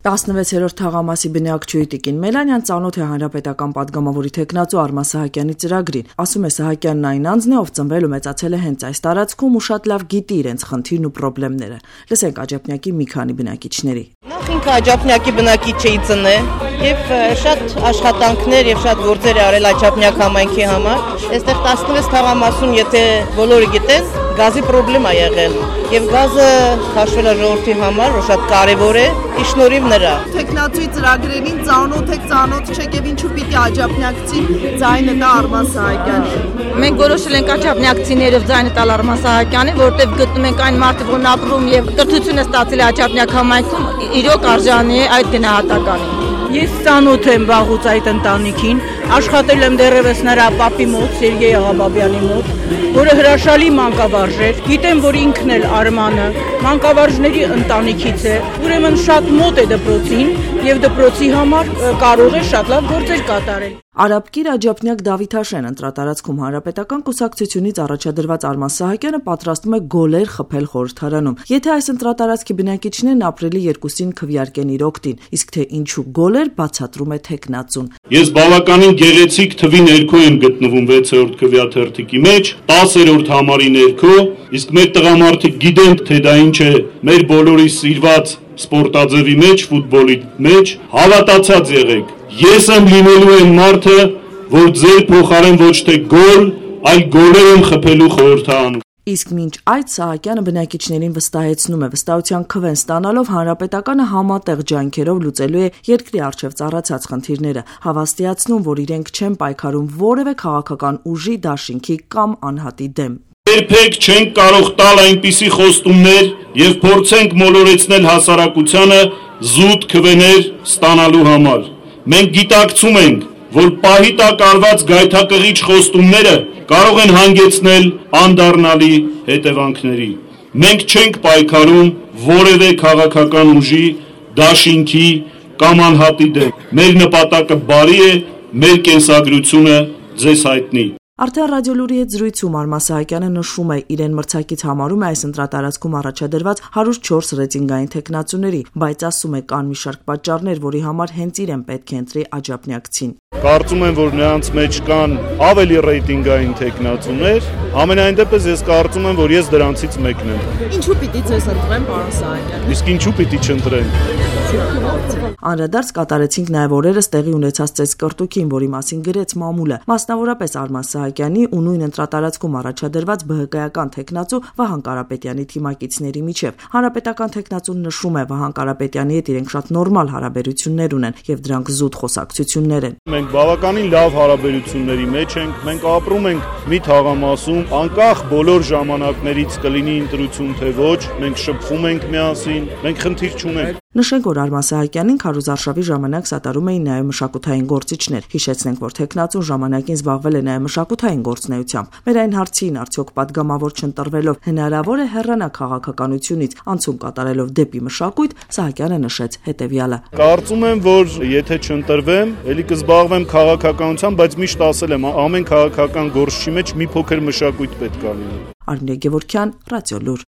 16-րդ թաղամասի բնակչուհի Տիկին Մելանյան ծանոթ է հանրապետական պատգամավորի թեկնածու Արման Սահակյանի ծրագրին։ Ասում է Սահակյանն այն անձն է, ով ծնվել ու մեծացել է հենց այս տարածքում ու շատ լավ գիտի իրենց խնդիրն ու խնդիրները։ Լսենք Աջափնյակի մի քանի բնակիչների։ Նախ ինքը Աջափնյակի բնակիչ էի ծնե եւ շատ աշխատանքներ եւ շատ գործեր արել Աջափնյակ համայնքի համար։ Այստեղ 16 թաղամասում, եթե բոլորը գիտեն, գազի խնդրեմ է եղել եւ գազը հաշվել է ժողովրդի համար, որ շատ կարեւոր է, ի շնորհիվ նրա։ Թեկնածուի ծրագրերին ծանոթ չեք եւ ինչու պիտի Աջափնյակցին ձայնը տա Արման Սահակյանին։ Մենք որոշել ենք Աջափնյակցիներով ձայնը տալ Արման Սահակյանին, որտեղ գտնում ենք այն մարդը, որն ապրում եւ կրթությունը ստացել է Աջափնյակ համայնքում, իրոք արժանի է այդ գնահատականին։ Ես ծանոթ եմ վաղուց այդ ընտանիքին, աշխատել եմ դեռևս նրա պապի մոտ, Սերգեյ Աղաբաբյանի մոտ, որը հրաշալի մանկավարժ էր։ Գիտեմ, որ ինքն էլ Արմանը մանկավարժների ընտանիքից է, ուրեմն շատ մոտ է դպրոցին եւ դպրոցի համար կարող է շատ լավ գործեր կատարել։ Արաբկիր Աջափնյակ Դավիթաշեն ընտրատարածքում հանրապետական կուսակցությունից առաջադրված Արման Սահակյանը պատրաստում է գոլեր խփել խորհրդարանում։ Եթե այս ընտրատարածքի բնակիչներն ապրիլի 2-ին քվեարկեն իր օգտին, իսկ թե ինչու գոլեր բացատրում է թեկնածուն։ Ես բավականին գեղեցիկ թվի ներքո եմ գտնվում 6-րդ քվեաթերթիկի մեջ, 10-րդ համարի ներքո, իսկ մեր տղամարդիկ գիտեն, թե դա ինչ է մեր բոլորի սիրված սպորտաձևի մեջ, ֆուտբոլի մեջ, հավատացած եղեք։ Ես եմ լինելու եմ մարդը, որ ձեր փոխարեն ոչ թե գոլ, այլ գոլեր եմ խփելու խորհրդարանում։ Իսկ մինչ այդ Սահակյանը բնակիչներին վստահեցնում է, վստահության քվեն ստանալով հանրապետականը համատեղ ջանքերով լուծելու է երկրի առջև ծառացած խնդիրները, հավաստիացնում, որ իրենք չեն պայքարում որևէ քաղաքական ուժի, դաշինքի կամ անհատի դեմ։ Երբեք չենք կարող տալ այնպիսի խոստումներ եւ փորձենք մոլորեցնել հասարակությանը զուտ քվեներ ստանալու համար։ Մենք գիտակցում ենք, որ պահի տակ արված գայթակղիչ խոստումները կարող են հանգեցնել անդառնալի հետևանքների։ Մենք չենք պայքարում որևէ քաղաքական ուժի, դաշինքի կամ անհատի դեմ։ Մեր նպատակը բարի է, մեր կենսագրությունը ձեզ հայտնի։ Արդեն ռադիոլուրի հետ զրույցում Արման Սահակյանը նշում է, իրեն մրցակից համարում է այս ընտրատարածքում առաջադրված 104 ռեյտինգային թեկնածուների, բայց ասում է կան մի շարք պատճառներ, որի համար հենց իրեն պետք է ընտրի Աջափնյակցին։ Կարծում եմ, որ նրանց մեջ կան ավելի ռեյտինգային թեկնածուներ, ամենայն դեպս ես կարծում եմ, որ ես դրանցից մեկն եմ։ Ինչու պիտի ձեզ ընտրեմ, պարոն Սահակյան։ Իսկ ինչու պիտի չընտրեն։ Անդրադարձ կատարեցինք նաև օրերս տեղի ունեցած ծեծկռտուքին, որի մասին գրեց մամուլը, մասնավորապես Արման Սահակյանի ու նույն ընտրատարածքում առաջադրված ԲՀԿ-ական թեկնածու Վահան Կարապետյանի թիմակիցների միջև։ Հանրապետական թեկնածուն նշում է, Վահան Կարապետյանի հետ իրենք շատ նորմալ հարաբերություններ ունեն եւ դրանք զուտ խոսակցություններ են։ Մենք բավականին լավ հարաբերությունների մեջ ենք, մենք ապրում ենք մի թաղամասում, անկախ բոլոր ժամանակներից կլինի ընտրություն թե ոչ, մենք շփվում ենք միասին, մենք խնդիր չունենք։ Նշենք, որ Արման Սահակյանին քարոզարշավի ժամանակ սատարում էին նաև մշակութային գործիչներ։ Հիշեցնենք, որ թեկնածուն ժամանակին զբաղվել է նաև մշակութային գործունեությամբ։ Մեր այն հարցին, արդյոք պատգամավոր չընտրվելով հնարավոր է հեռանա քաղաքականությունից, անցում կատարելով դեպի մշակույթ, Սահակյանը նշեց հետևյալը. Կարծում եմ, որ եթե չընտրվեմ, ելի կզբաղվեմ քաղաքականությամբ, բայց միշտ ասել եմ, ամեն քաղաքական գործչի մեջ մի փոքր մշակույթ պետք է լինի։ Արմինե Գևորգյան, Ռադիոլուր։